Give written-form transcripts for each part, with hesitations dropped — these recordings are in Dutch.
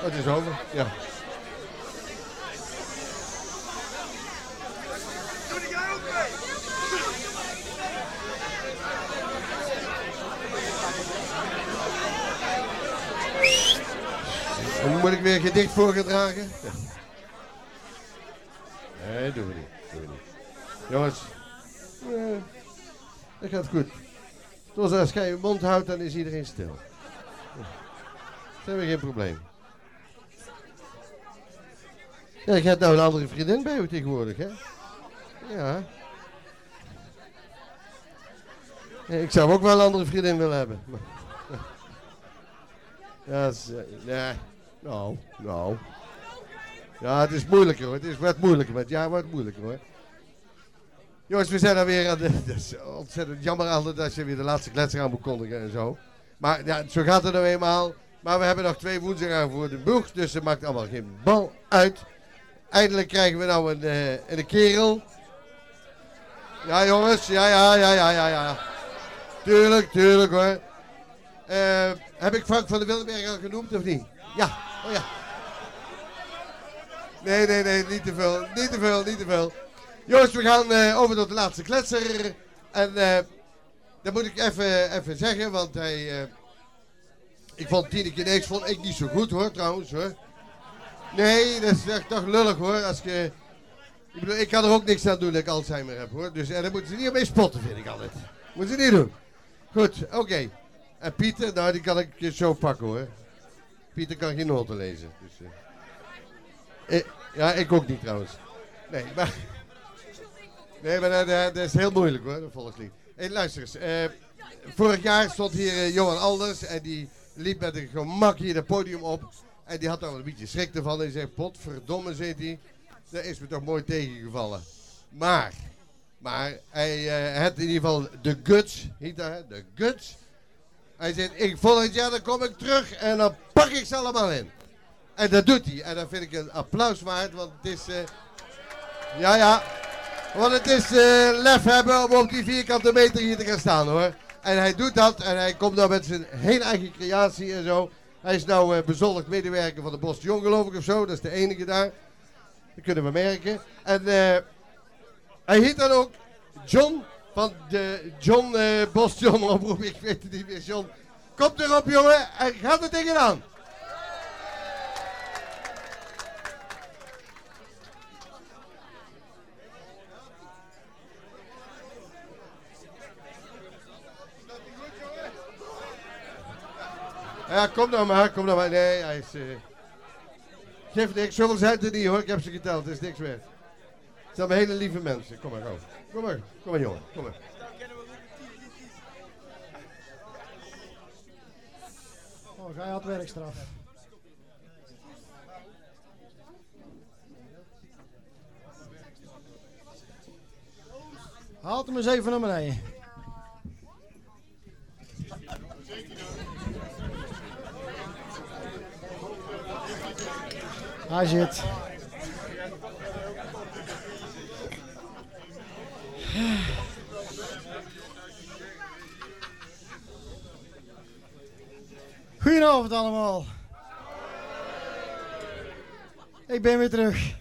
het is over, ja. Dan moet ik weer een gedicht voorgedragen? Ja. Nee, doen we niet. Jongens, dat gaat goed. Zoals als jij je mond houdt, dan is iedereen stil. Dat hebben we geen probleem. Ja, je hebt nou een andere vriendin bij je tegenwoordig, hè? Ja. Ja, ik zou ook wel een andere vriendin willen hebben. Ja, nee. Nou. Ja, het is moeilijker hoor. Het is wat moeilijker. Het jaar wordt moeilijker hoor. Jongens, we zijn alweer aan de... Dat is ontzettend jammer altijd als je weer de laatste kletser aan moet kondigen en zo. Maar ja, zo gaat het nou eenmaal. Maar we hebben nog 2 woensdagen voor de boeg. Dus het maakt allemaal geen bal uit. Eindelijk krijgen we nou een kerel. Ja jongens, ja. Tuurlijk hoor. Heb ik Frank van der Wildenberg al genoemd of niet? Ja, oh ja. Nee, niet te veel. Jongens, we gaan over tot de laatste kletser. En dat moet ik even zeggen, want ik vond Tineke Neeks vond ik niet zo goed hoor, trouwens hoor. Nee, dat is echt toch lullig hoor. Ik bedoel, ik kan er ook niks aan doen dat ik Alzheimer heb hoor. Dus daar moeten ze niet mee spotten, vind ik altijd. Moeten ze niet doen. Goed, oké. En Pieter, nou die kan ik zo pakken hoor. Pieter kan geen noten lezen. Dus, ja, ik ook niet trouwens. Nee, maar dat is heel moeilijk hoor, dat volkslied. Hé, luister eens. Vorig jaar stond hier Johan Alders en die liep met een gemak hier het podium op. En die had al een beetje schrik ervan. En hij zei, potverdomme, zegt hij. Dat is me toch mooi tegengevallen. Maar hij had in ieder geval de guts. De guts. Hij zegt, volgend jaar dan kom ik terug en dan pak ik ze allemaal in. En dat doet hij. En dat vind ik een applaus waard, want het is... Want het is lef hebben om op die vierkante meter hier te gaan staan hoor. En hij doet dat en hij komt nou met zijn hele eigen creatie en zo. Hij is nou bezoldigd medewerker van de Bostion geloof ik of zo. Dat is de enige daar. Dat kunnen we merken. En hij heet dan ook John van de John Bostion oproep. Ik weet het niet meer, John. Komt erop jongen en gaat er tegenaan. Ja, kom nou maar. Nee, hij is... Geef niks, zoveel zijn er niet hoor, ik heb ze geteld, het is niks meer. Het zijn hele lieve mensen, kom maar, kom maar jongen, kom maar. Oh, hij had werkstraf. Haal hem eens even naar beneden. Hij zit. Goedenavond allemaal. Ik ben weer terug.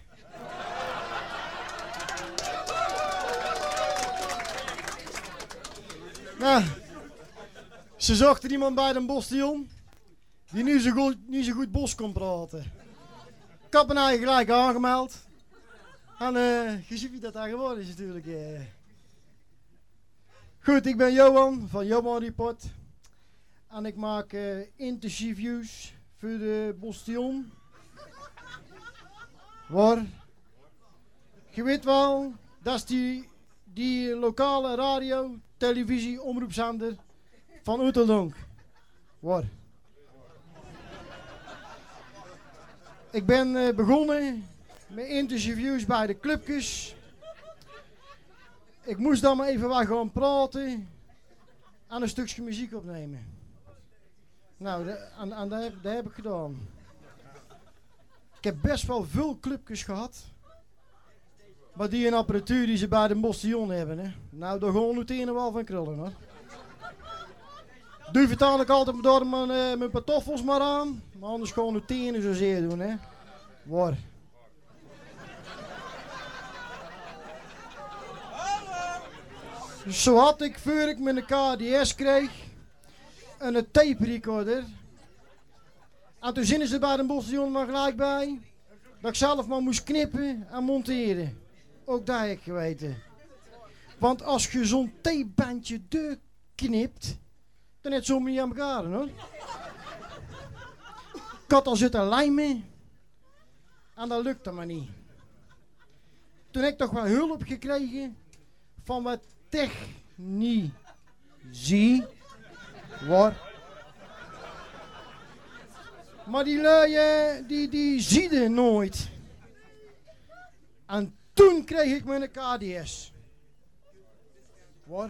Nou, ze zochten iemand bij de Bostion die niet zo goed Bos kon praten. Ik heb me eigenlijk gelijk aangemeld. En je ziet wie dat daar geworden is natuurlijk. Goed, ik ben Johan van Johan Report. En ik maak interviews voor de Bostion. Waar? Je weet wel, dat is die lokale radio, televisie, omroepzender van Oeteldonk. Waar? Ik ben begonnen met interviews bij de clubjes. Ik moest dan maar even waar gaan praten en een stukje muziek opnemen. Nou, dat heb ik gedaan. Ik heb best wel veel clubjes gehad. Maar die een apparatuur die ze bij de Bostion hebben, hè. Nou, daar gaan we meteen wel van krullen, hoor. Duif het dan ook altijd door mijn pantoffels maar aan. Maar anders gewoon de tenen zozeer doen, hè. Word. Zo had ik, voor ik mijn KDS kreeg, een tape recorder. En toen zinnen ze bij de Boston maar gelijk bij dat ik zelf maar moest knippen en monteren. Ook daar heb ik geweten. Want als je zo'n tapebandje knipt, dan net zo niet aan elkaar, hoor. Ik had al zitten lijmen en dat lukte maar niet. Toen heb ik toch wel hulp gekregen van wat technici. Maar die lui, die zieden nooit. En toen kreeg ik mijn KDS. Waar?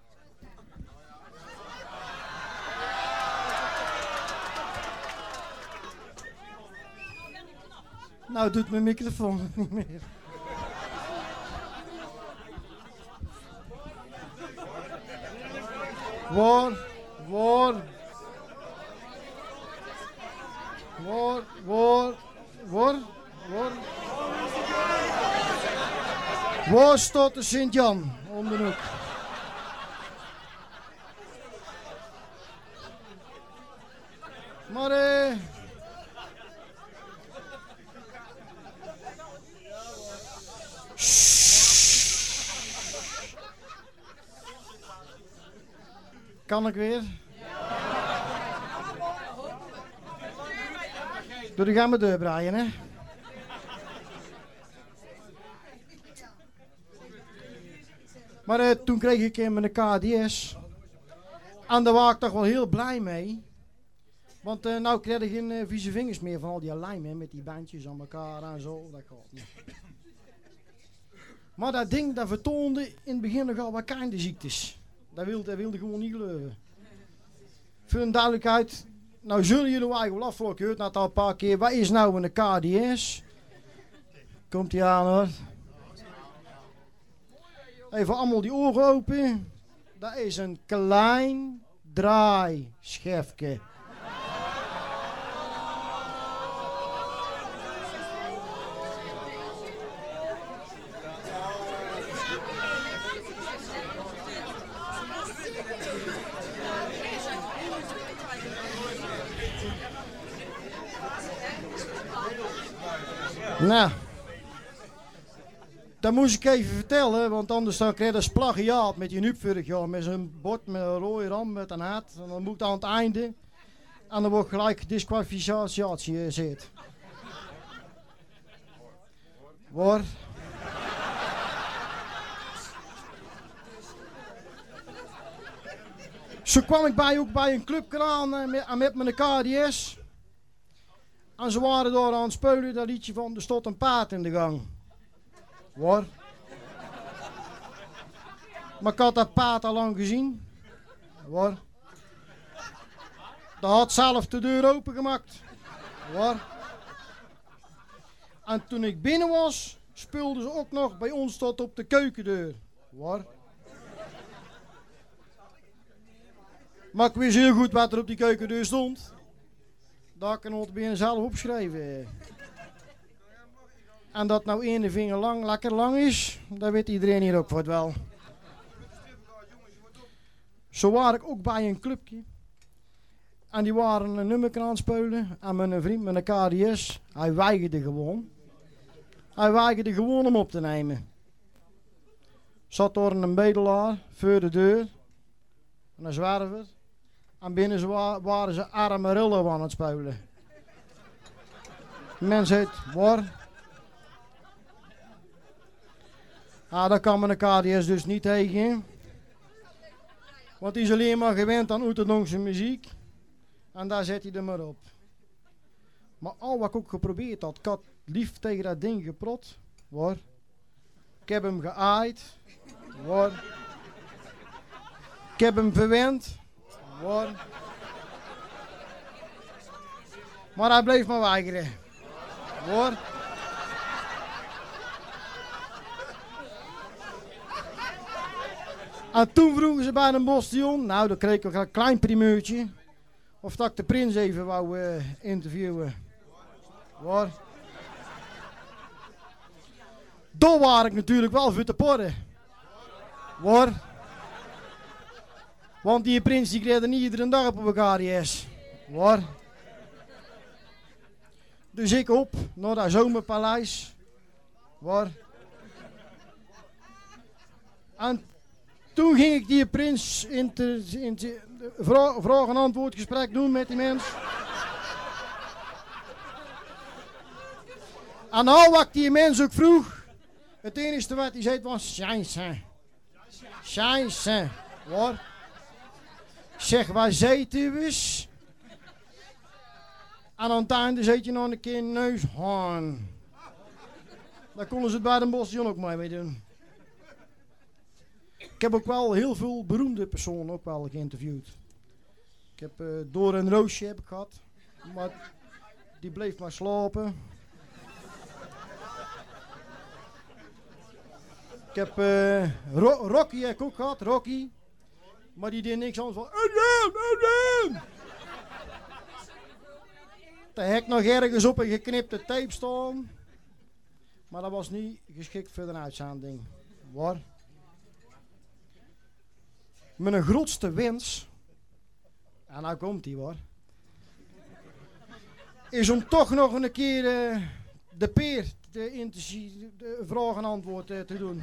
Nou doet mijn microfoon het niet meer. Waar. Waar staat de Sint-Jan om de hoek? Maar kan ik weer? Doe die gaan we deur, Brian, hè? Maar toen kreeg ik mijn KDS. En daar was ik toch wel heel blij mee. Want nou kreeg ik geen vieze vingers meer van al die lijm met die bandjes aan elkaar en zo. Dat gaat niet. Maar dat ding dat vertoonde in het begin nogal wat kinderziektes. Dat wilde gewoon niet geloven. Voor een duidelijkheid. Nou zullen jullie eigenlijk wel afvlokken. Je hoort dat al een paar keer. Wat is nou een KDS? Komt ie aan, hoor. Even allemaal die oren open. Dat is een klein draaischijfje. Nou, dat moest ik even vertellen, want anders dan krijg je een plagiaat met je nup vorig jaar. Met zo'n bord met een rode rand met een haat. En dan moet aan het einde. En dan wordt gelijk disqualificatie gezet. Waar? Zo kwam ik ook bij een clubkraan met mijn KDS. En ze waren daar aan het spelen, dat liedje van er stond een paard in de gang. Waar? Maar ik had dat paard al lang gezien. Waar? Dat had zelf de deur opengemaakt. Waar? En toen ik binnen was, speelden ze ook nog bij ons tot op de keukendeur. Waar? Maar ik wist heel goed wat er op die keukendeur stond. Dat ik het binnen zelf opschrijven. En dat nou ene vinger lang, lekker lang is, dat weet iedereen hier ook voor het wel. Zo was ik ook bij een clubje. En die waren een nummer aan het spelen. En mijn vriend met een KDS, hij weigerde gewoon. Hij weigerde gewoon om op te nemen. Zat door een bedelaar voor de deur. Een zwerver. En binnen waren ze Aramarillo aan het spelen. Mensen uit, waar? Daar kan mijn KDS dus niet tegen. Want die is alleen maar gewend aan orthodoxe muziek. En daar zet hij er maar op. Maar al wat ik ook geprobeerd had, ik had lief tegen dat ding geprot. Waar? Ik heb hem geaaid. Waar? Ik heb hem verwend. Waar? Maar hij bleef maar weigeren. Waar? En toen vroegen ze bij een bastion, nou dan kreeg ik ook een klein primeurtje, of dat ik de prins even wou interviewen. Waar? Daar was ik natuurlijk wel voor te porren. Waar? Want die prins die kreeg er niet iedere dag op elkaar, yes. Waar? Dus ik op naar dat zomerpaleis. Waar? En toen ging ik die prins in vraag- en antwoordgesprek doen met die mens. En nou wat ik die mens ook vroeg, het enige wat hij zei was scheisse. Scheisse. Waar? Zeg, waar zit u eens? En aan het einde zet je nog een keer neushoorn. Daar konden ze het bij de bastion ook mee doen. Ik heb ook wel heel veel beroemde personen ook wel geïnterviewd. Ik heb Door een Roosje heb ik gehad. Maar die bleef maar slapen. Ik heb Rocky heb ik ook gehad, Rocky. Maar die deed niks anders van... Daar heb ik nog ergens op een geknipte tape staan. Maar dat was niet geschikt voor een uitzending. Waar? Mijn grootste wens... En nou komt die hoor. Is om toch nog een keer de peer de vraag en antwoord te doen.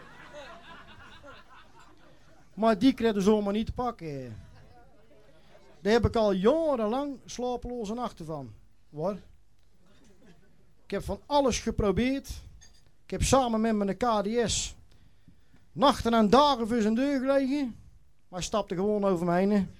Maar die kreeg de zomaar niet te pakken. Daar heb ik al jarenlang slapeloze nachten van. Waar? Ik heb van alles geprobeerd. Ik heb samen met mijn KDS nachten en dagen voor zijn deur gelegen. Maar hij stapte gewoon over mij heen.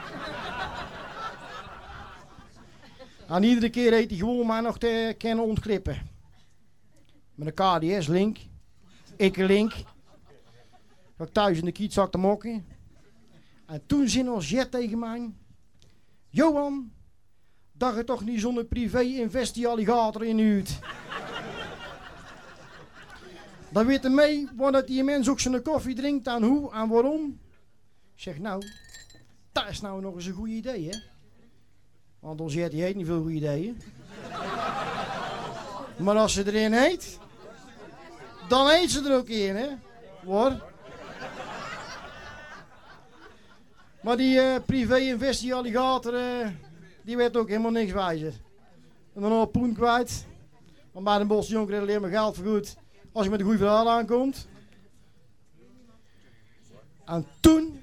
En iedere keer heet hij gewoon maar nog te kunnen ontglippen. Met een KDS link. Ik een link. Ik thuis in de kiet zat te mokken. En toen zin als jet tegen mij. Johan, dat je toch niet zonder privé-investi-alligator inhuurt. Dan weet je mee wanneer die mens ook zijn koffie drinkt en hoe en waarom. Ik zeg nou, dat is nou nog eens een goed idee hè. Want ons jet die heeft niet veel goede ideeën. Maar als ze erin heet, dan eet ze er ook in hè. Hoor. Maar die privé-investi-alligator, die werd ook helemaal niks wijzer. En dan al poen kwijt. Want bij de bastion kreeg alleen maar geld vergoed als je met een goed verhaal aankomt. En toen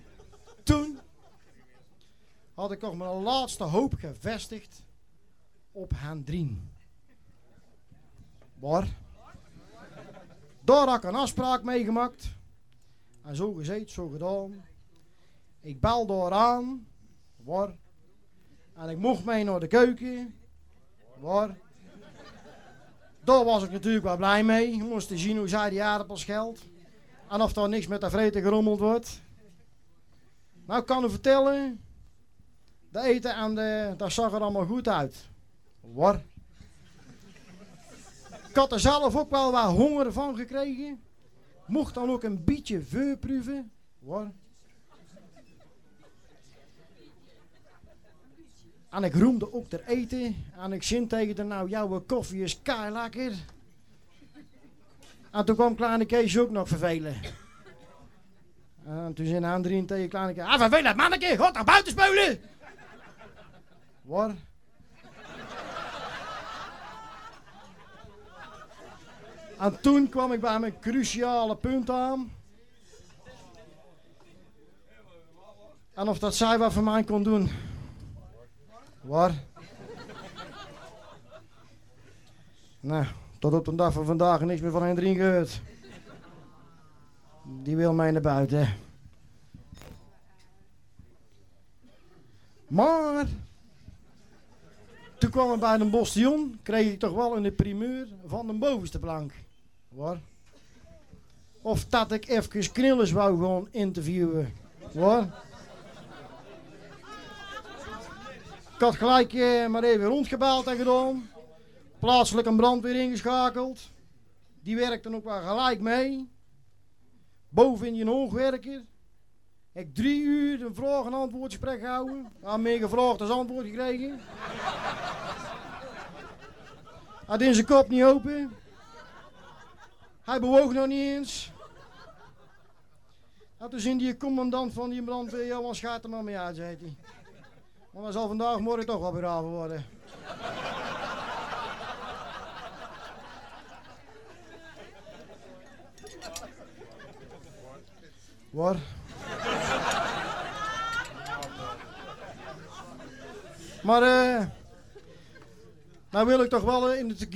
had ik nog mijn laatste hoop gevestigd op Hendrien. Waar? Daar had ik een afspraak mee gemaakt. En zo gezegd, zo gedaan. Ik bel daar aan. Waar? En ik mocht mee naar de keuken. Waar? Daar was ik natuurlijk wel blij mee. Ik moest zien hoe zij die aardappels schelt. En of daar niks met de vreten gerommeld wordt. Nou, ik kan u vertellen. De eten en dat zag er allemaal goed uit. Waar? Ik had er zelf ook wel wat honger van gekregen. Mocht dan ook een beetje voorproeven. Waar? En ik roemde ook ter eten. En ik zin tegen haar, nou, jouw koffie is kei lekker. En toen kwam kleine Kees ook nog vervelen. En toen zei Hendrien tegen kleine Kees, ah, vervelend manneke, god naar buiten spelen. Waar? En toen kwam ik bij mijn cruciale punt aan. En of dat zij wat voor mij kon doen. Waar? Nou, tot op de dag van vandaag niks meer van Hendrien gehoord. Die wil mij naar buiten. Maar toen kwam ik bij een bastion, kreeg ik toch wel een primeur van de bovenste plank. Waar? Of dat ik even Knillers wou gewoon interviewen. Waar? Ik had gelijk maar even rondgebeld en gedaan. Plaatselijk een brandweer ingeschakeld. Die werkte ook wel gelijk mee. Boven in die hoogwerker. Ik 3 uur een vraag- en antwoordgesprek gehouden. Aan mij gevraagd als antwoord gekregen. Hij had in zijn kop niet open. Hij bewoog nog niet eens. En toen zei die commandant van die brandweer, Johan, schaat er maar mee uit, zei hij. Want hij zal vandaag morgen toch wel begraven worden. Waar? Maar nou wil ik toch wel in het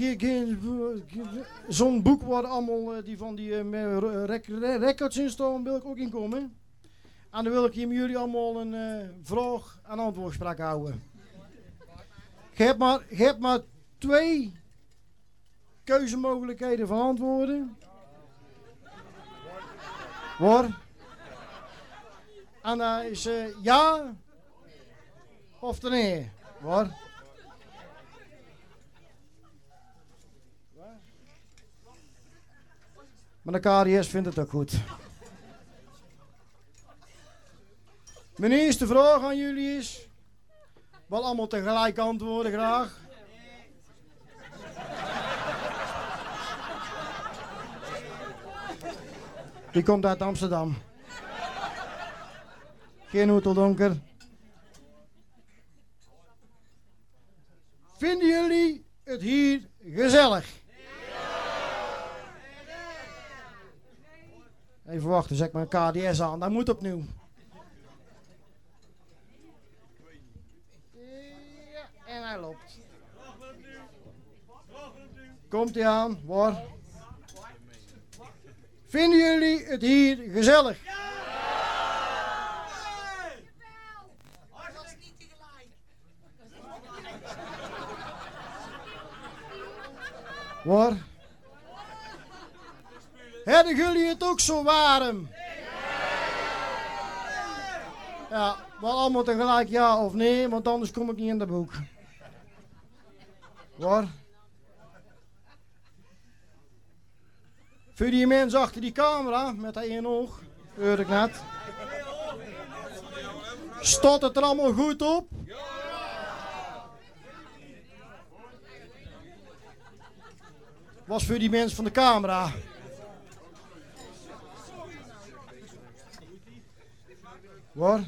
zo'n boek waar allemaal die van die records in staan, wil ik ook in komen. En dan wil ik hier met jullie allemaal een vraag- en antwoordgesprek houden. Je hebt maar 2 keuzemogelijkheden van antwoorden. Waar? En dat is ja of nee. Waar? Maar de KDS vindt het ook goed. Mijn eerste vraag aan jullie is, wel allemaal tegelijk antwoorden graag. Die komt uit Amsterdam. Geen Oeteldonker. Vinden jullie het hier gezellig? Even wachten, zet maar een KDS aan, dat moet opnieuw. Ja, en hij loopt. Komt hij aan, waar? Vinden jullie het hier gezellig? Waar? Hebben jullie het ook zo warm? Ja, wel allemaal tegelijk ja of nee, want anders kom ik niet in de boek. Waar? Voor die mensen achter die camera, met dat 1 oog, hoor ik net. Staat het er allemaal goed op? Was voor die mensen van de camera. Waar?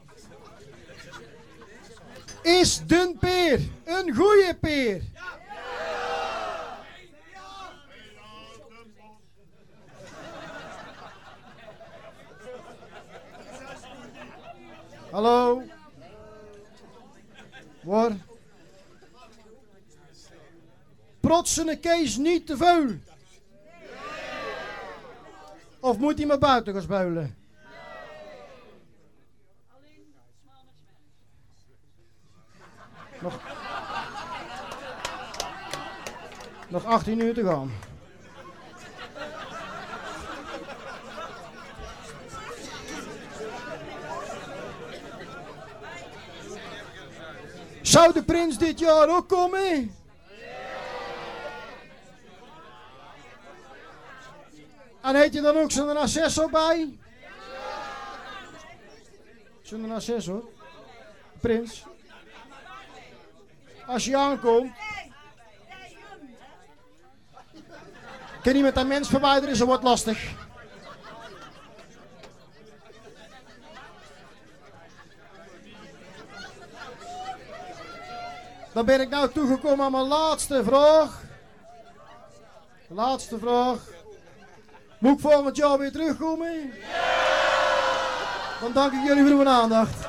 Is de peer een goeie peer? Hallo? Waar? Protsen Kees niet te vuil? Of moet hij maar buiten gaan spuilen? Nog 18 uur te gaan. Zou de prins dit jaar ook komen? En heet je dan ook zo'n assessor bij? Zo'n assessor? Prins? Als je aankomt. Kan je met dat mens verwijderen, zo wordt lastig. Dan ben ik nou toegekomen aan mijn laatste vraag. Laatste vraag. Moet ik volgend jaar weer terugkomen? Dan dank ik jullie voor uw aandacht.